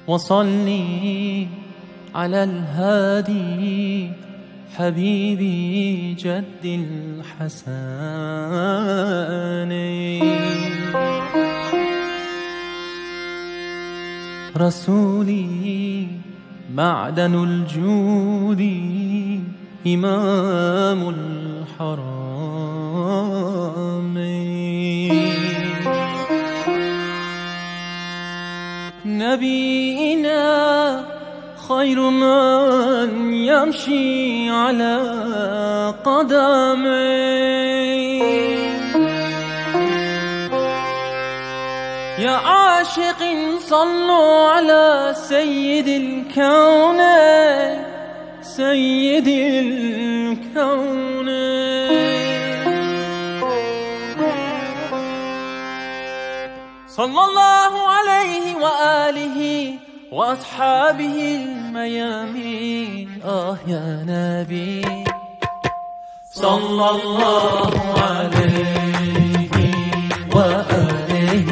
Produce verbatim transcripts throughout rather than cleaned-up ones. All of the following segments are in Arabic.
وصلي على الهادي حبيبي جد الحسن. رسولي معدن الجود إمام الحرمين. نبينا خير من يمشي على قدميه. يا عاشق صلوا على سيد الكون سيد الكون. صلى الله عليه وآله وأصحابه الميامين. آه يا نبي صلى الله عليه وآله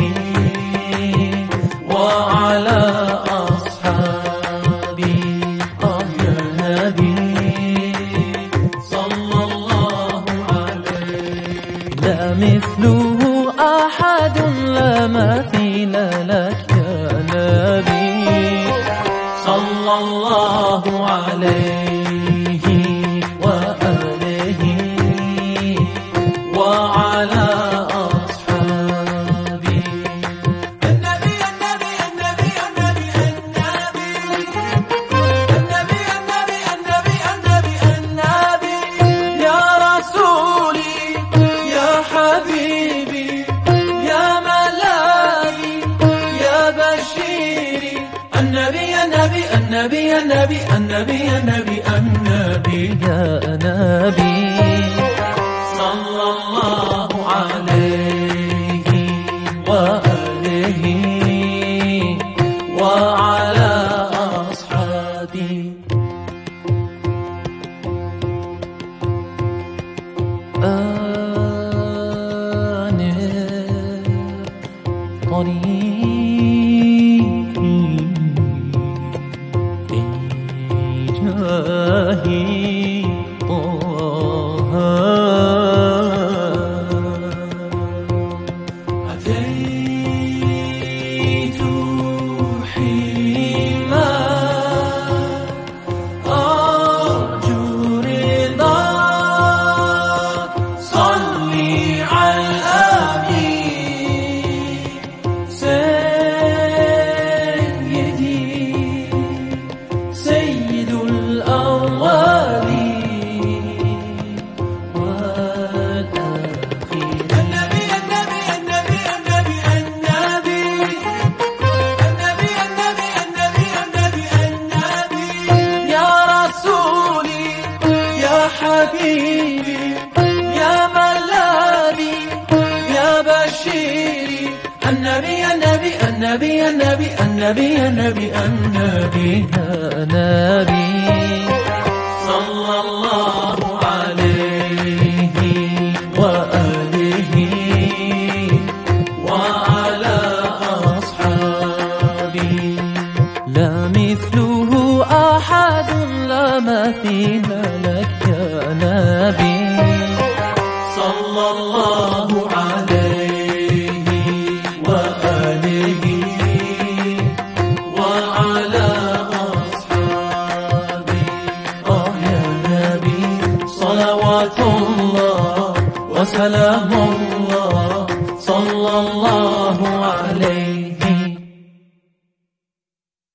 وعلى أصحابه. آه يا نبي صلى الله عليه. لا مثله أحد لا مثيل لك يا نبي صلى الله عليه وآله وعلى أصحابه. النبي النبي النبي النبي النبي النبي النبي النبي النبي النبي يا رسولي يا حبيبي يا ملاذي يا بشيري. النبي النبي النبي النبي النبي النبي النبي يا نبي صلى الله عليه وآله وعلى أصحابه. أنا طريقي طه. أتيت حيما أرجو رضاك. صلي على الأمين سيدي سيد الأولين والآخرين. النبي النبي النبي النبي النبي النبي النبي النبي النبي النبي يا رسولي يا حبيبي يا ملاذي يا بشيري. النبي النبي النبي النبي النبي النبي النبي يا نبي صلى الله عليه وآله وعلى أصحابه. لا مثله أحد لا مثيل لك يا نبي صلى الله عليه وآله وعلى أصحابه. آه يا نبي صلوات الله وسلام الله صلى الله